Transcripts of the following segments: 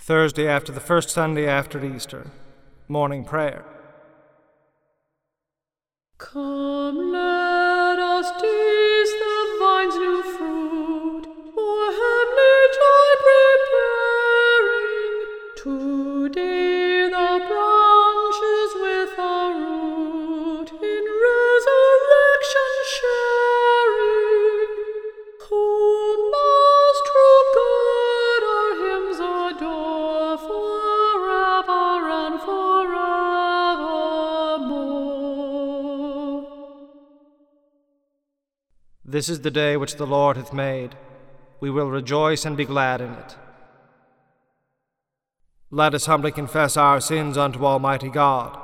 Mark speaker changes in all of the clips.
Speaker 1: Thursday after the first Sunday after Easter, morning prayer.
Speaker 2: Come, let us taste the vine's new fruit, for heavenly joy preparing. Today the branches with our root in resurrection sharing. Who most true good our hymns adore forever and forevermore.
Speaker 1: This is the day which the Lord hath made. We will rejoice and be glad in it. Let us humbly confess our sins unto Almighty God.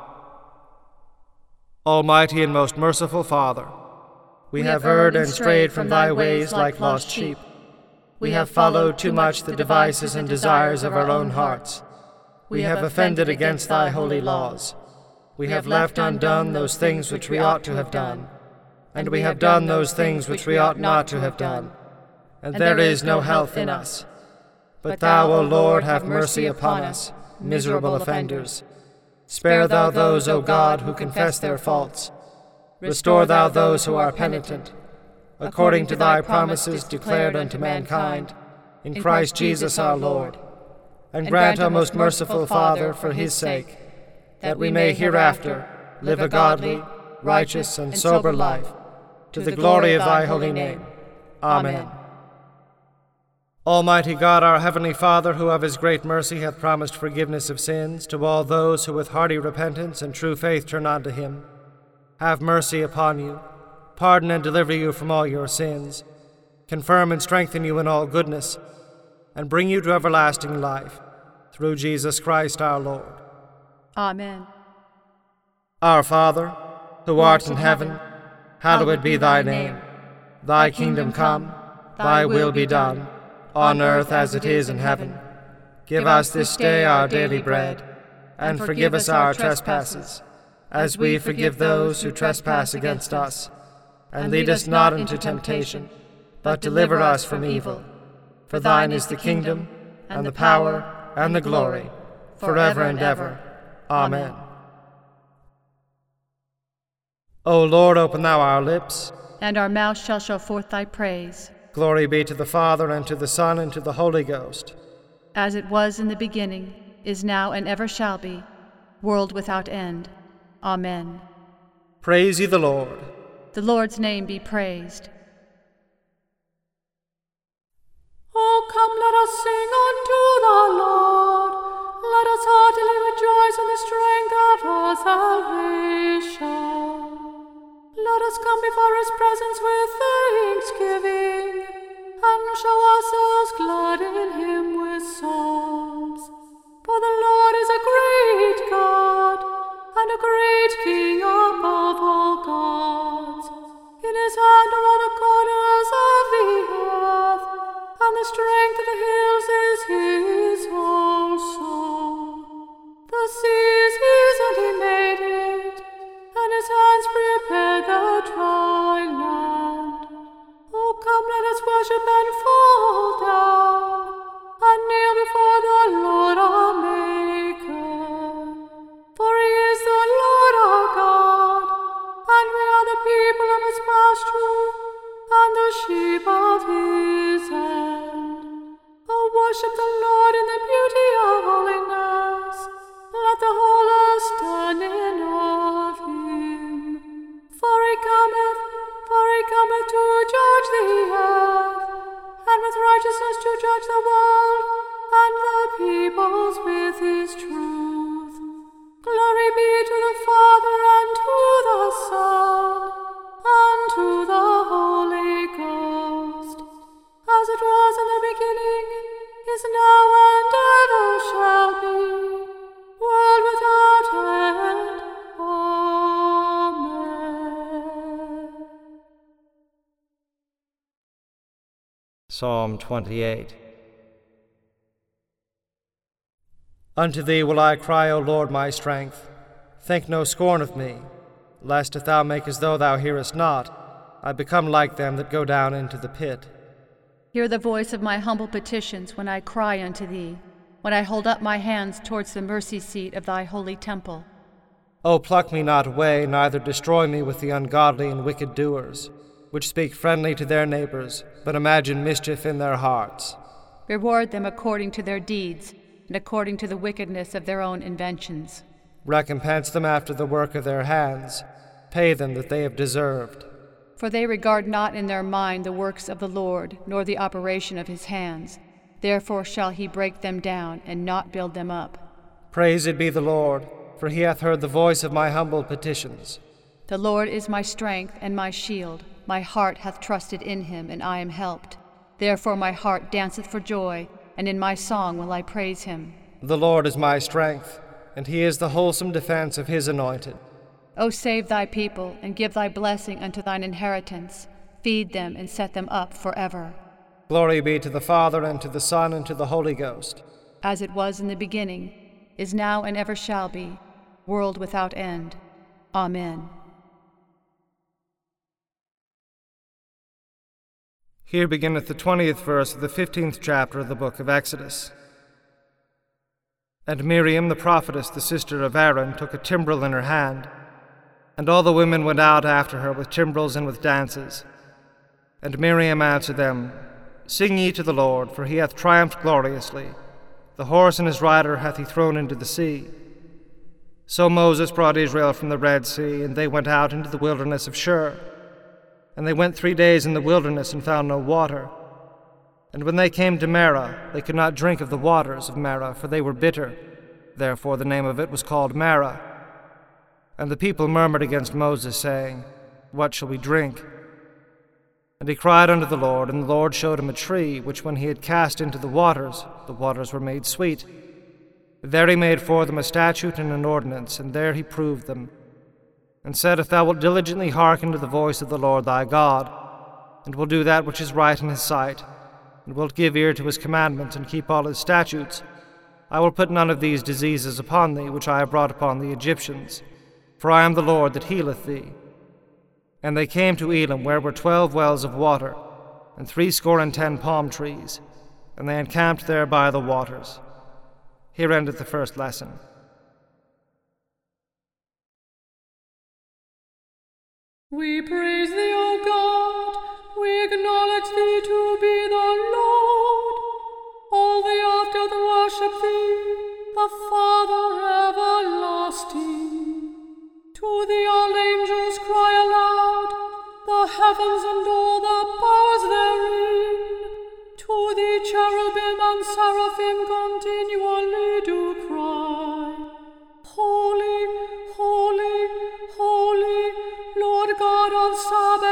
Speaker 1: Almighty and most merciful Father, we have erred and strayed from thy ways like lost sheep. We have followed too much the devices and desires of our own hearts. We have offended against thy holy laws. We have left undone those things which we ought to have done, and we have done those things which we ought not to have done. And there is no health in us. But thou, O Lord, have mercy upon us, miserable offenders. Spare thou those, O God, who confess their faults. Restore thou those who are penitent, according to thy promises declared unto mankind, in Christ Jesus our Lord. And grant, O most merciful Father, for his sake, that we may hereafter live a godly, righteous, and sober life, to the glory of thy holy name. Amen. Almighty God, our heavenly Father, who of his great mercy hath promised forgiveness of sins to all those who with hearty repentance and true faith turn unto him, have mercy upon you, pardon and deliver you from all your sins, confirm and strengthen you in all goodness, and bring you to everlasting life, through Jesus Christ our Lord.
Speaker 2: Amen.
Speaker 1: Our Father, who art in heaven, hallowed be thy name. Thy kingdom come, thy will be done, on earth as it is in heaven. Give us this day our daily bread, and forgive us our trespasses, as we forgive those who trespass against us. And lead us not into temptation, but deliver us from evil. For thine is the kingdom, and the power, and the glory, forever and ever. Amen. O Lord, open thou our lips,
Speaker 2: And our mouth shall show forth thy praise.
Speaker 1: Glory be to the Father, and to the Son, and to the Holy Ghost.
Speaker 2: As it was in the beginning, is now, and ever shall be, world without end. Amen.
Speaker 1: Praise ye the Lord.
Speaker 2: The Lord's name be praised.
Speaker 3: Oh, come, let us sing unto the Lord. Let us heartily rejoice in the strength of our salvation. Let us come before his presence with thanksgiving, and show ourselves glad in him with psalms. For the Lord is a great God, and a great King above all gods. In his hand are all the corners of the earth, and the strength of the hills is his also. The seas and he made it, and his hands prepared the dry land. Oh, come, let us worship and fall down, and kneel before the Lord our Maker. For he is the Lord our God, and we are the people of his pasture, and the sheep of his hand. Oh, worship the Lord in the beauty of holiness. Let the whole earth stand in awe of him. For he cometh to judge the earth, and with righteousness to judge the world, and the peoples with his truth. Glory be to the Father, and to the Son, and to the Holy Ghost, as it was in the beginning, is now, and ever shall be, world without end. Amen.
Speaker 1: Psalm 28. Unto thee will I cry, O Lord, my strength. Think no scorn of me, lest if thou make as though thou hearest not, I become like them that go down into the pit.
Speaker 2: Hear the voice of my humble petitions when I cry unto thee. when I hold up my hands towards the mercy seat of thy holy temple.
Speaker 1: O pluck me not away, neither destroy me with the ungodly and wicked doers, which speak friendly to their neighbors, but imagine mischief in their hearts.
Speaker 2: Reward them according to their deeds, and according to the wickedness of their own inventions.
Speaker 1: Recompense them after the work of their hands. Pay them that they have deserved.
Speaker 2: For they regard not in their mind the works of the Lord, nor the operation of his hands. Therefore shall he break them down, and not build them up.
Speaker 1: Praised be the Lord, for he hath heard the voice of my humble petitions.
Speaker 2: The Lord is my strength and my shield. My heart hath trusted in him, and I am helped. Therefore my heart danceth for joy, and in my song will I praise him.
Speaker 1: The Lord is my strength, and he is the wholesome defense of his anointed.
Speaker 2: O save thy people, and give thy blessing unto thine inheritance. Feed them, and set them up forever.
Speaker 1: Glory be to the Father, and to the Son, and to the Holy Ghost.
Speaker 2: As it was in the beginning, is now, and ever shall be, world without end. Amen.
Speaker 1: Here beginneth the 20th verse of the 15th chapter of the book of Exodus. And Miriam the prophetess, the sister of Aaron, took a timbrel in her hand, and all the women went out after her with timbrels and with dances. And Miriam answered them, Sing ye to the Lord, for he hath triumphed gloriously. The horse and his rider hath he thrown into the sea. So Moses brought Israel from the Red Sea, and they went out into the wilderness of Shur. And they went 3 days in the wilderness and found no water. And when they came to Marah, they could not drink of the waters of Marah, for they were bitter. Therefore the name of it was called Marah. And the people murmured against Moses, saying, What shall we drink? And he cried unto the Lord, and the Lord showed him a tree, which when he had cast into the waters were made sweet. There he made for them a statute and an ordinance, and there he proved them, and said, If thou wilt diligently hearken to the voice of the Lord thy God, and wilt do that which is right in his sight, and wilt give ear to his commandments, and keep all his statutes, I will put none of these diseases upon thee, which I have brought upon the Egyptians. For I am the Lord that healeth thee. And they came to Elim, where were 12 wells of water, and 70 palm trees, and they encamped there by the waters. Here endeth the first lesson.
Speaker 3: We praise thee, O God, we acknowledge thee to be the Lord. All the earth doth worship thee, the Father everlasting. To thee all angels cry aloud, the heavens and all the powers therein. To thee cherubim and seraphim continually do cry, Holy, holy, holy, Lord God of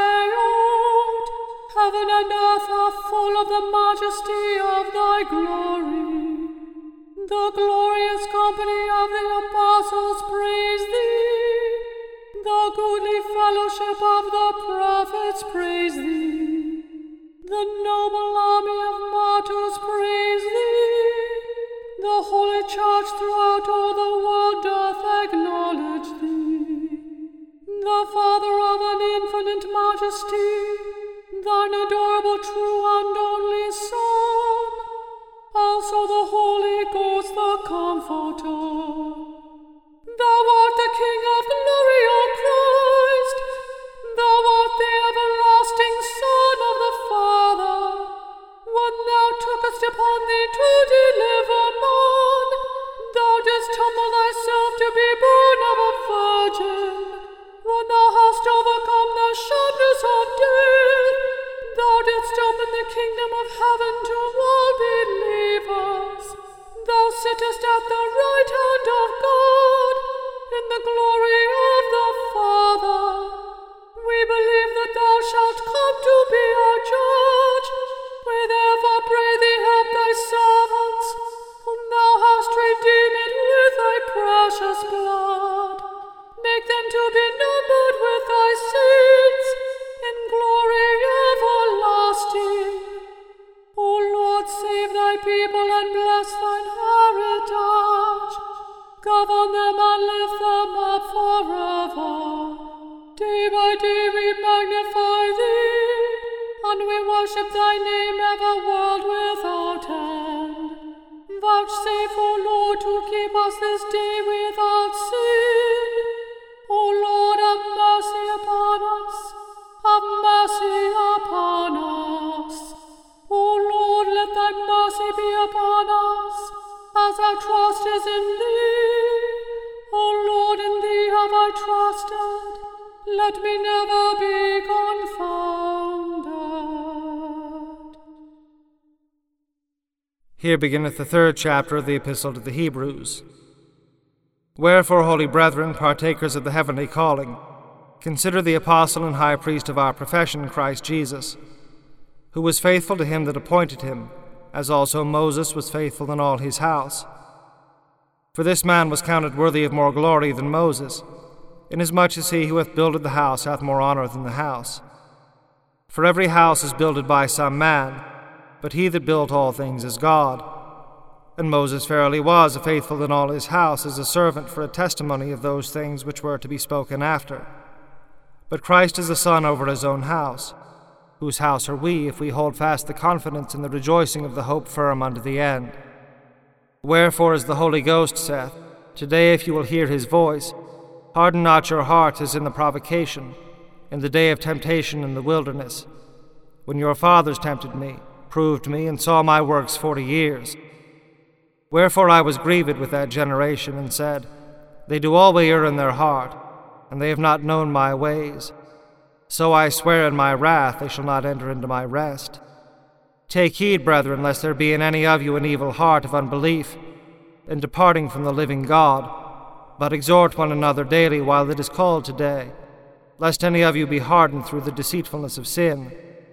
Speaker 3: Sabaoth. Heaven and earth are full of the majesty of thy glory. The glorious company of the apostles praise thee. The goodly fellowship of the prophets praise thee. The noble army of martyrs praise thee. The holy church throughout all the world doth acknowledge thee. The Father of an infinite majesty, thine adorable true and only Son, also the Holy Ghost the Comforter. Thou art the King of glory, O Christ. Thou art the everlasting Son of the Father. When thou tookest upon thee to deliver man, thou didst humble thyself to be born of a virgin. When thou hast overcome the sharpness of death, thou didst open the kingdom of heaven to all believers. Thou sittest at the right hand of God, in the glory of the Father. We believe that thou shalt come to be our judge. We therefore pray thee, help thy servants, whom thou hast redeemed with thy precious blood. Make them to be numbered with thy saints, in glory everlasting. O Lord, save thy people and bless thine heritage. Govern them and lift them up forever. Day by day we magnify thee, and we worship thy name ever, world without end. Vouchsafe mercy be upon us, as our trust is in thee. O Lord, in thee have I trusted. Let me never be confounded.
Speaker 1: Here beginneth the 3rd chapter of the Epistle to the Hebrews. Wherefore, holy brethren, partakers of the heavenly calling, consider the apostle and high priest of our profession, Christ Jesus, who was faithful to him that appointed him, as also Moses was faithful in all his house. For this man was counted worthy of more glory than Moses, inasmuch as he who hath builded the house hath more honor than the house. For every house is builded by some man, but he that built all things is God. And Moses verily was faithful in all his house as a servant for a testimony of those things which were to be spoken after. But Christ is the Son over his own house, whose house are we, if we hold fast the confidence and the rejoicing of the hope firm unto the end. Wherefore, as the Holy Ghost saith, Today if you will hear his voice, harden not your hearts as in the provocation, in the day of temptation in the wilderness, when your fathers tempted me, proved me, and saw my works 40 years. Wherefore I was grieved with that generation, and said, They do always err in their heart, and they have not known my ways. So I swear in my wrath, they shall not enter into my rest. Take heed, brethren, lest there be in any of you an evil heart of unbelief, in departing from the living God, but exhort one another daily while it is called today, lest any of you be hardened through the deceitfulness of sin.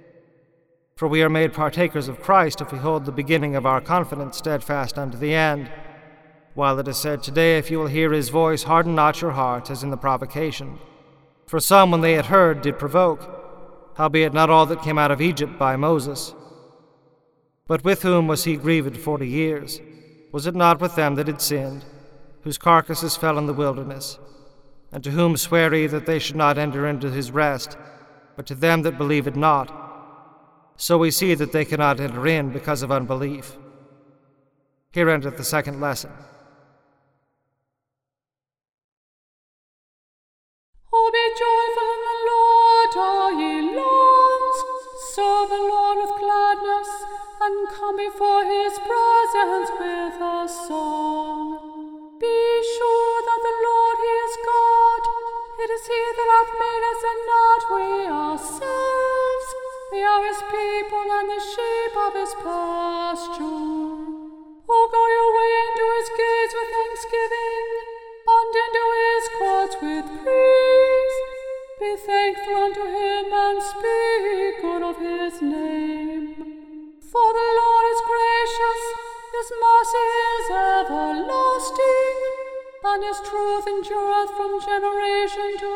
Speaker 1: For we are made partakers of Christ if we hold the beginning of our confidence steadfast unto the end. While it is said, Today if you will hear his voice, harden not your hearts as in the provocation. For some, when they had heard, did provoke, howbeit not all that came out of Egypt by Moses. But with whom was he grieved 40 years? Was it not with them that had sinned, whose carcasses fell in the wilderness? And to whom sware he that they should not enter into his rest, but to them that believed not? So we see that they cannot enter in because of unbelief. Here endeth the 2nd lesson.
Speaker 3: Oh, be joyful in the Lord, all ye lands. Serve the Lord with gladness, and come before his presence with a song. Be sure that the Lord, he is God. It is he that hath made us, and not we ourselves. We are his people, and the sheep of his pasture. Oh, go your way into his gates with thanksgiving, and into his courts with praise. Be thankful unto him, and speak good of his name. For the Lord is gracious, his mercy is everlasting, and his truth endureth from generation to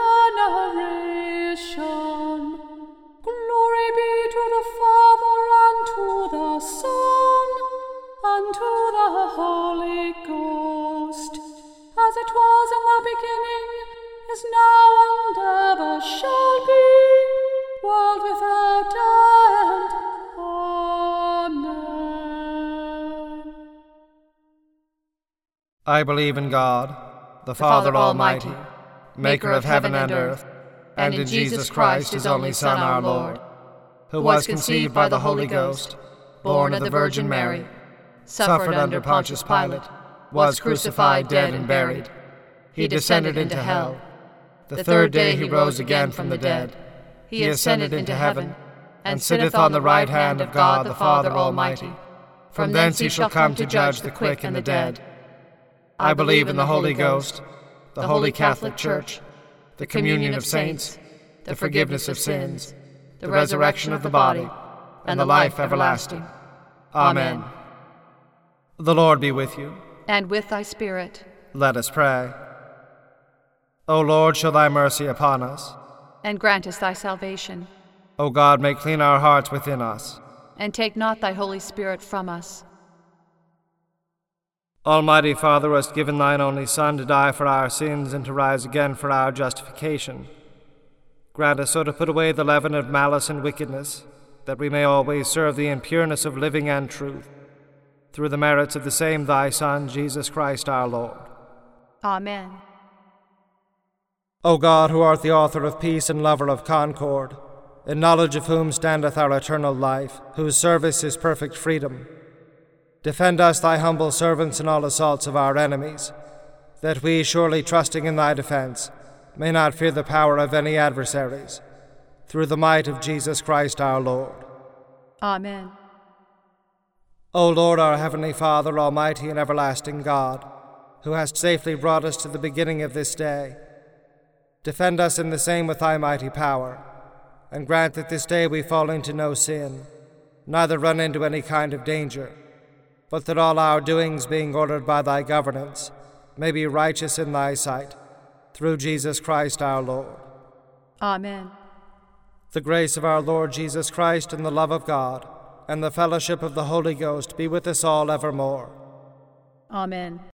Speaker 3: generation. Glory be to the Father, and to the Son, and to the Holy Ghost, as it was in the beginning, is now, and ever shall be, world without end. Amen.
Speaker 1: I believe in God, the Father Almighty, maker of heaven and earth, and in Jesus Christ, his only Son, our Lord, who was conceived by the Holy Ghost, born of the Virgin Mary, suffered under Pontius Pilate, was crucified, dead, and buried. He descended into hell. The 3rd day he rose again from the dead. He ascended into heaven, and sitteth on the right hand of God the Father Almighty. From thence he shall come to judge the quick and the dead. I believe in the Holy Ghost, the Holy Catholic Church, the communion of saints, the forgiveness of sins, the resurrection of the body, and the life everlasting. Amen. The Lord be with you.
Speaker 2: And with thy spirit.
Speaker 1: Let us pray. O Lord, show thy mercy upon us.
Speaker 2: And grant us thy salvation.
Speaker 1: O God, make clean our hearts within us.
Speaker 2: And take not thy Holy Spirit from us.
Speaker 1: Almighty Father, who hast given thine only Son to die for our sins and to rise again for our justification, grant us so to put away the leaven of malice and wickedness, that we may always serve thee in pureness of living and truth, through the merits of the same thy Son, Jesus Christ our Lord.
Speaker 2: Amen.
Speaker 1: O God, who art the author of peace and lover of concord, in knowledge of whom standeth our eternal life, whose service is perfect freedom, Defend us, thy humble servants, in all assaults of our enemies, that we, surely trusting in thy defense, may not fear the power of any adversaries, through the might of Jesus Christ our Lord.
Speaker 2: Amen.
Speaker 1: O Lord, our heavenly Father, almighty and everlasting God, who hast safely brought us to the beginning of this day, defend us in the same with thy mighty power, and grant that this day we fall into no sin, neither run into any kind of danger, but that all our doings, being ordered by thy governance, may be righteous in thy sight, through Jesus Christ our Lord.
Speaker 2: Amen.
Speaker 1: The grace of our Lord Jesus Christ, and the love of God, and the fellowship of the Holy Ghost be with us all evermore.
Speaker 2: Amen.